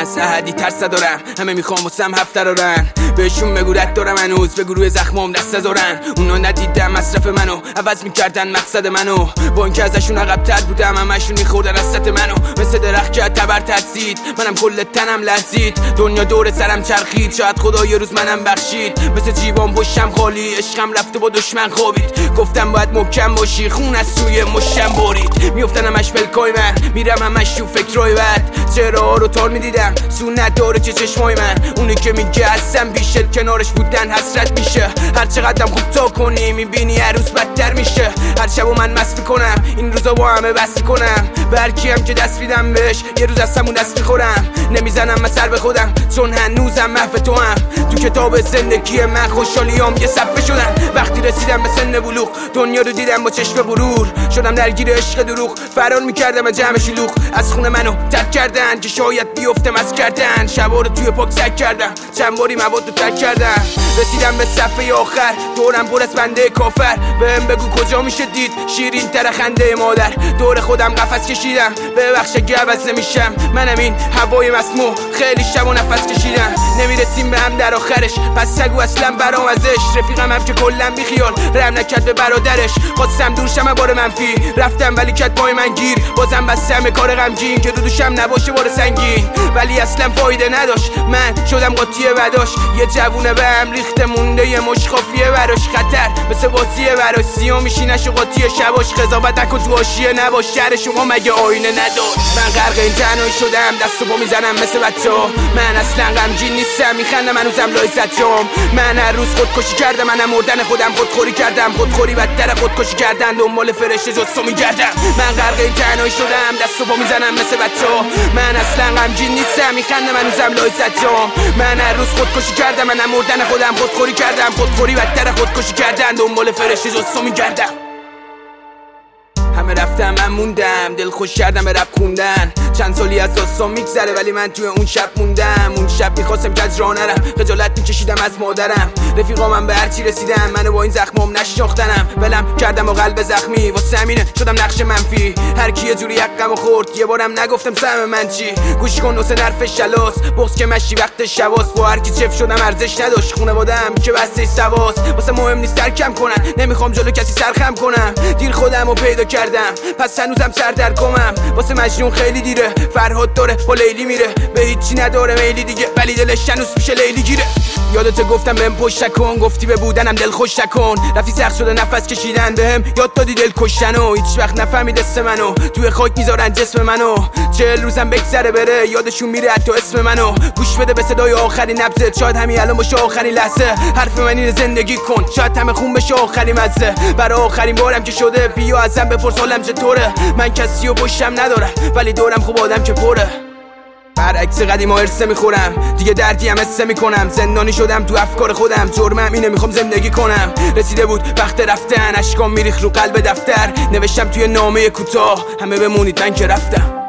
از احدی ترس دارم، همه میخوام واسم هفته دارن. بهشون بگو رد دارم هنوز، بگو روی زخمام دست دارن. اونا ندیدن مصرف منو، عوض میکردن مقصد منو. با اینکه ازشون عقب‌تر بودم، همشون میخوردن از سطح منو. مثل درخت که تبر ترسید، منم کل تنم لرزید. دنیا دور سرم چرخید، شاید خدا یه روز منم بخشید. مثل جیبام پشتم خالی، عشقم رفته با دشمن خوابید. گفتم باید محکم باشی، خون از سوی مشتم برید. میافتن همش پلکای من، میرم همش تو فکرای بد. چهره‌ها رو تار میدیدم، سونت داره که چشمای من. اونی که میگه هستم بیشتر، کنارش بودن حسرت میشه. هر چقدرم خوب تا کنی، میبینی هر روز بدتر میشه. هر شبو من مست میکنم، این روزا با همه بس میکنم. به هر کیم که دست میدم بهش، یه روز از همون دست میخورم. نمیزنم من سر به خودم، چون هنوزم محو تو هم. تو کتاب زندگی من خوشحالیام یه صفحه شدن. وقتی رسیدم به سن بلوغ، دنیا رو دیدم با چشم برور. شدم درگیر عشق دروغ، فرار میکردم از جمع شلوغ. از خونه منو ترک کردن که شاید بیفتم از کردن. شبا رو توی پاک سک کردم، چند باری مواد رو ترک کردم. رسیدم به صفحه آخر، دورم پر از بنده کافر. بهم بگو کجا میشه دید شیرین تر خنده مادر. دور خودم قفس کشیدم، ببخش اگه عوض نمیشم. منم این هوای مسموع، خیلی شب و نفس کشیدم. نمیرسیم به هم در آخرش، پس سگو اصلا برام ازش. رفیقم هم که کلا بیخیال، رحم نکرد به برادرش. خواستم دور شم بار منفی، رفتم ولی کت پای من گیر. بازم بستم کار غمگین که رو دوشم نباشه بار سنگین. ولی اصلا فایده نداشت، من شدم قاطی وداش. یه جوونه به هم ریخته مونده، یه مش خافیه براش. خطر مثل بازیه براش، سیاه میشینش و قاطی شباش. قضاوت نکن تو حاشیه نباش، شهر شما مگه آینه نداشت. من غرق این تنهایی شدم، دست و پا میزنم مثل بچه‌ها. من اصلا غمگین نیستم، میخندم هنوزم لایزت جام. من هر روز خودکشی کردم، منم مردن خودم خودخوری کردم. خودخوری بدتر خودکشی کردن، دنبال فرشته جز تو میگردم. من غرق این تنهایی شدم، دست و پا میزنم مثل بچه‌ها. من اصلا غمگین نیستم، میخندم هنوزم لایزت جام. من هر روز خودکشی کردم، منم مردن خودم خودخوری کردم. خودخوری بدتر خودکشی کردن، دنبال فرشته جز تو میگردم. همه رفتم من موندم، دل خوش کردم به رپ خوندن. چند سالی از داستان میگذره ولی من توی اون شب موندم. اون شب میخواستم که از راه نرم، خجالت میکشیدم از مادرم. رفیقا من به هرچی رسیدم، منو با این زخمام نشناختنم. ولم کردم و قلب زخمی، واسه همینه شدم نقش منفی. هر کی یه جوری حقمو خورد، یه بارم نگفتم سهم من چی. گوش کن واسه حرف شلاس، بغض که مشی وقت شباس. با هر کی چف شدم ارزش نداشت، خونواده‌ام که بسته سواس. واسه مهم نیست ترکم کنن، نمیخوام جلو کسی سرخم کنم. دیر خودمو پیدا کردم، پس هنوزم سر در گمم. واسه مجنون خیلی دیره، فرهاد داره با لیلی میره. به هیچی نداره میلی دیگه، ولی دلش هنوز میشه لیلی گیره. یادت گفتم بهم پشت نکن، گفتی به بودنم دل خوش نکن. رفتی سخت شده نفس کشیدن، بهم یاد دادی دل کشتنو. هیچ وقت نفهمید دست منو، توی خاک میذارن جسم منو. 40 روزم بگذره بره، یادشون میره حتی اسم منو. گوش بده به صدای آخرین نبضت، شاید همین الان باشه آخرین لحظه. حرف من اینه زندگی کن، شاید همه خون بشه آخرین مزه. برای آخرین بارم که شده، بیا ازم بپرس حالم چطوره. من کسی و پشتم ندارم، ولی دورم خوب آدم که پره. برعکس قدیما ارثه میخورم، دیگه دردی هم حسه میکنم. زندانی شدم تو افکار خودم، جرمم اینه میخوام زندگی کنم. رسیده بود وقت رفتن، اشکام میریخ رو قلب دفتر. نوشتم توی نامه کوتاه، همه بمونید من که رفتم.